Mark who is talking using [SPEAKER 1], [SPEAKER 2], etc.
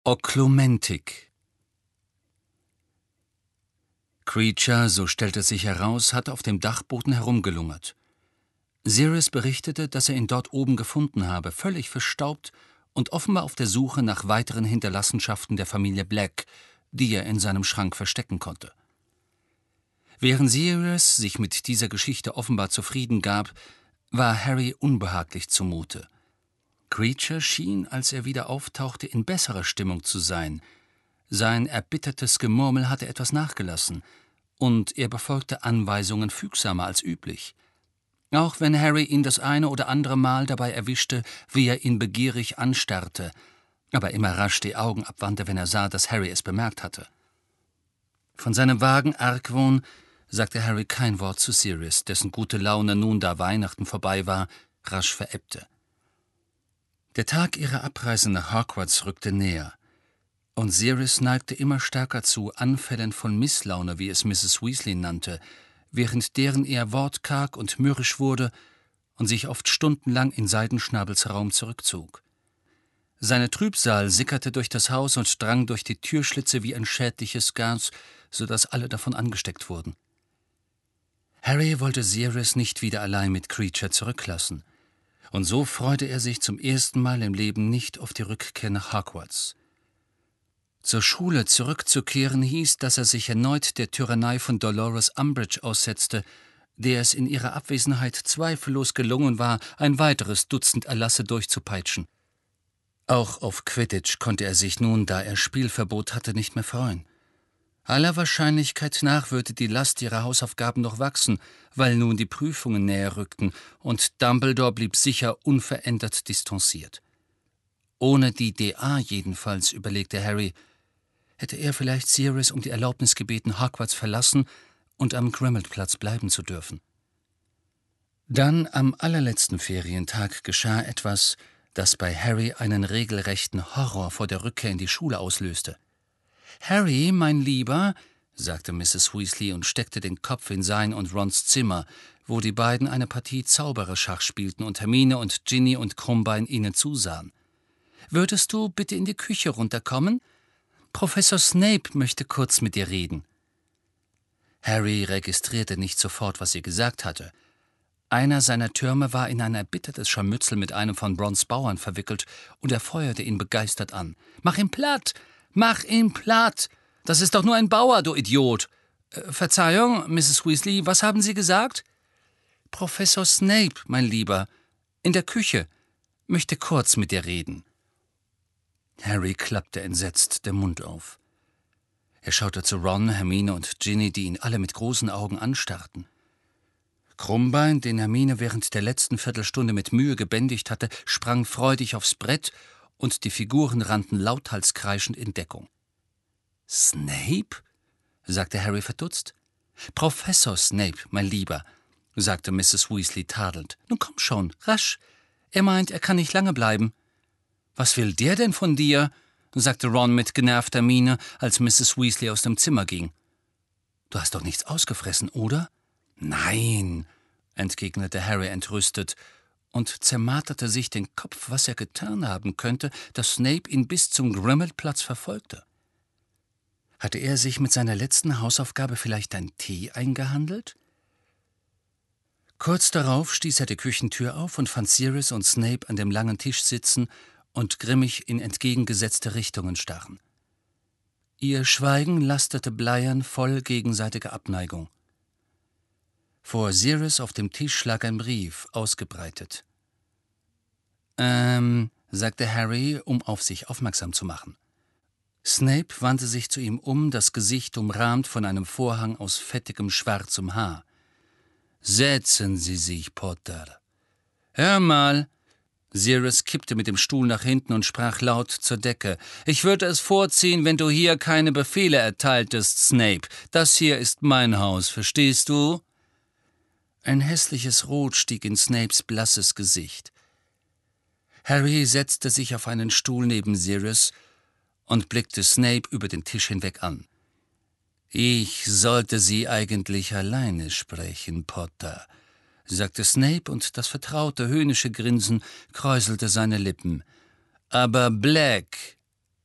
[SPEAKER 1] Oklumentik. Kreacher, so stellte sich heraus, hatte auf dem Dachboden herumgelungert. Sirius berichtete, dass er ihn dort oben gefunden habe, völlig verstaubt und offenbar auf der Suche nach weiteren Hinterlassenschaften der Familie Black, die er in seinem Schrank verstecken konnte. Während Sirius sich mit dieser Geschichte offenbar zufrieden gab, war Harry unbehaglich zumute. Kreacher schien, als er wieder auftauchte, in besserer Stimmung zu sein. Sein erbittertes Gemurmel hatte etwas nachgelassen, und er befolgte Anweisungen fügsamer als üblich. Auch wenn Harry ihn das eine oder andere Mal dabei erwischte, wie er ihn begierig anstarrte, aber immer rasch die Augen abwandte, wenn er sah, dass Harry es bemerkt hatte. Von seinem vagen Argwohn sagte Harry kein Wort zu Sirius, dessen gute Laune nun, da Weihnachten vorbei war, rasch verebbte. Der Tag ihrer Abreise nach Hogwarts rückte näher, und Sirius neigte immer stärker zu Anfällen von Misslaune, wie es Mrs. Weasley nannte, während deren er wortkarg und mürrisch wurde und sich oft stundenlang in Seidenschnabels Raum zurückzog. Seine Trübsal sickerte durch das Haus und drang durch die Türschlitze wie ein schädliches Gas, so dass alle davon angesteckt wurden. Harry wollte Sirius nicht wieder allein mit Kreacher zurücklassen, und so freute er sich zum ersten Mal im Leben nicht auf die Rückkehr nach Hogwarts. Zur Schule zurückzukehren hieß, dass er sich erneut der Tyrannei von Dolores Umbridge aussetzte, der es in ihrer Abwesenheit zweifellos gelungen war, ein weiteres Dutzend Erlasse durchzupeitschen. Auch auf Quidditch konnte er sich nun, da er Spielverbot hatte, nicht mehr freuen. Aller Wahrscheinlichkeit nach würde die Last ihrer Hausaufgaben noch wachsen, weil nun die Prüfungen näher rückten, und Dumbledore blieb sicher unverändert distanziert. Ohne die DA jedenfalls, überlegte Harry, hätte er vielleicht Sirius um die Erlaubnis gebeten, Hogwarts verlassen und am Grimmauld-Platz bleiben zu dürfen. Dann, am allerletzten Ferientag, geschah etwas, das bei Harry einen regelrechten Horror vor der Rückkehr in die Schule auslöste. »Harry, mein Lieber«, sagte Mrs. Weasley und steckte den Kopf in sein und Rons Zimmer, wo die beiden eine Partie Zaubererschach spielten und Hermine und Ginny und Krummbein ihnen zusahen. »Würdest du bitte in die Küche runterkommen? Professor Snape möchte kurz mit dir reden.« Harry registrierte nicht sofort, was sie gesagt hatte. Einer seiner Türme war in ein erbittertes Scharmützel mit einem von Rons Bauern verwickelt, und er feuerte ihn begeistert an. »Mach ihn platt! Mach ihn platt! Das ist doch nur ein Bauer, du Idiot!« »Verzeihung, Mrs. Weasley, was haben Sie gesagt?« »Professor Snape, mein Lieber, in der Küche, möchte kurz mit dir reden.« Harry klappte entsetzt den Mund auf. Er schaute zu Ron, Hermine und Ginny, die ihn alle mit großen Augen anstarrten. Krummbein, den Hermine während der letzten Viertelstunde mit Mühe gebändigt hatte, sprang freudig aufs Brett, und die Figuren rannten lauthals kreischend in Deckung. »Snape?« sagte Harry verdutzt. »Professor Snape, mein Lieber«, sagte Mrs. Weasley tadelnd. »Nun komm schon, rasch. Er meint, er kann nicht lange bleiben.« »Was will der denn von dir?« sagte Ron mit genervter Miene, als Mrs. Weasley aus dem Zimmer ging. »Du hast doch nichts ausgefressen, oder?« »Nein«, entgegnete Harry entrüstet und zermarterte sich den Kopf, was er getan haben könnte, dass Snape ihn bis zum Grimmauld-Platz verfolgte. Hatte er sich mit seiner letzten Hausaufgabe vielleicht einen Tee eingehandelt? Kurz darauf stieß er die Küchentür auf und fand Sirius und Snape an dem langen Tisch sitzen und grimmig in entgegengesetzte Richtungen starren. Ihr Schweigen lastete bleiern voll gegenseitiger Abneigung. Vor Sirius auf dem Tisch lag ein Brief, ausgebreitet. Sagte Harry, um auf sich aufmerksam zu machen. Snape wandte sich zu ihm um, das Gesicht umrahmt von einem Vorhang aus fettigem schwarzem Haar. »Setzen Sie sich, Potter.« »Hör mal!« Sirius kippte mit dem Stuhl nach hinten und sprach laut zur Decke. »Ich würde es vorziehen, wenn du hier keine Befehle erteiltest, Snape. Das hier ist mein Haus, verstehst du?« Ein hässliches Rot stieg in Snapes blasses Gesicht. Harry setzte sich auf einen Stuhl neben Sirius und blickte Snape über den Tisch hinweg an. »Ich sollte Sie eigentlich alleine sprechen, Potter«, sagte Snape, und das vertraute höhnische Grinsen kräuselte seine Lippen. »Aber Black